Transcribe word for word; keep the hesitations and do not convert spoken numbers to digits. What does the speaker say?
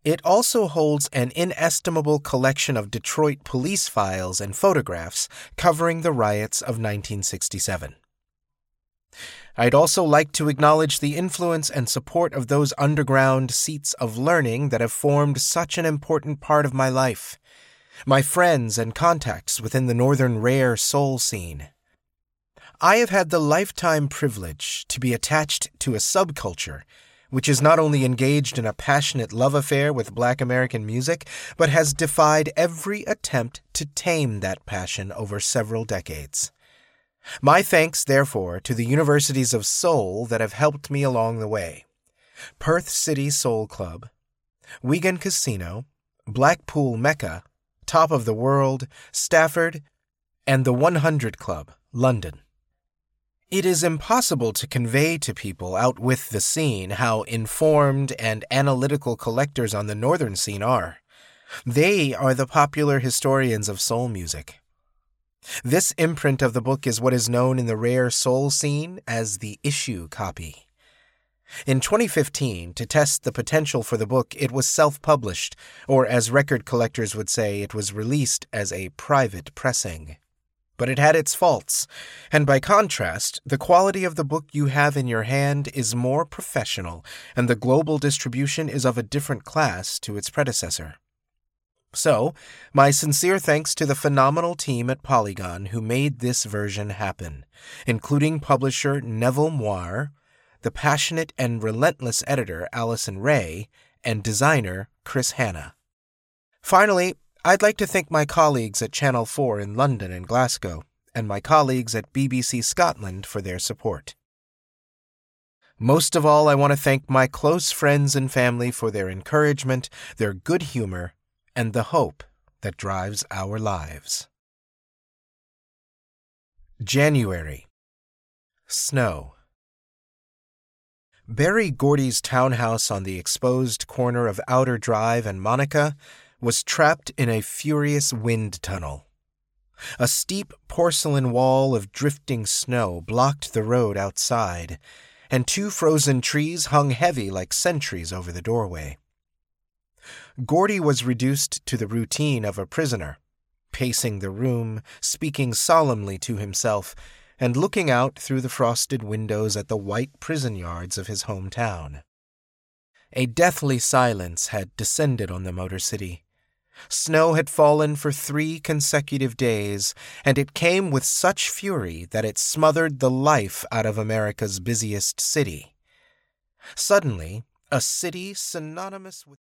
It also holds an inestimable collection of Detroit police files and photographs covering the riots of nineteen sixty-seven. I'd also like to acknowledge the influence and support of those underground seats of learning that have formed such an important part of my life, my friends and contacts within the northern rare soul scene. I have had the lifetime privilege to be attached to a subculture which is not only engaged in a passionate love affair with Black American music, but has defied every attempt to tame that passion over several decades. My thanks, therefore, to the universities of soul that have helped me along the way: Perth City Soul Club, Wigan Casino, Blackpool Mecca, Top of the World, Stafford, and the one hundred Club, London. It is impossible to convey to people out with the scene how informed and analytical collectors on the northern scene are. They are the popular historians of soul music. This imprint of the book is what is known in the rare soul scene as the issue copy. In twenty fifteen, to test the potential for the book, it was self-published, or as record collectors would say, it was released as a private pressing. But it had its faults, and by contrast, the quality of the book you have in your hand is more professional, and the global distribution is of a different class to its predecessor. So, my sincere thanks to the phenomenal team at Polygon who made this version happen, including publisher Neville Moir, the passionate and relentless editor Allison Ray, and designer Chris Hanna. Finally, I'd like to thank my colleagues at Channel four in London and Glasgow, and my colleagues at B B C Scotland for their support. Most of all, I want to thank my close friends and family for their encouragement, their good humor, and the hope that drives our lives. January. Snow. Barry Gordy's townhouse on the exposed corner of Outer Drive and Monica was trapped in a furious wind tunnel. A steep porcelain wall of drifting snow blocked the road outside, and two frozen trees hung heavy like sentries over the doorway. Gordy was reduced to the routine of a prisoner, pacing the room, speaking solemnly to himself, and looking out through the frosted windows at the white prison yards of his hometown. A deathly silence had descended on the Motor City. Snow had fallen for three consecutive days, and it came with such fury that it smothered the life out of America's busiest city. Suddenly, a city synonymous with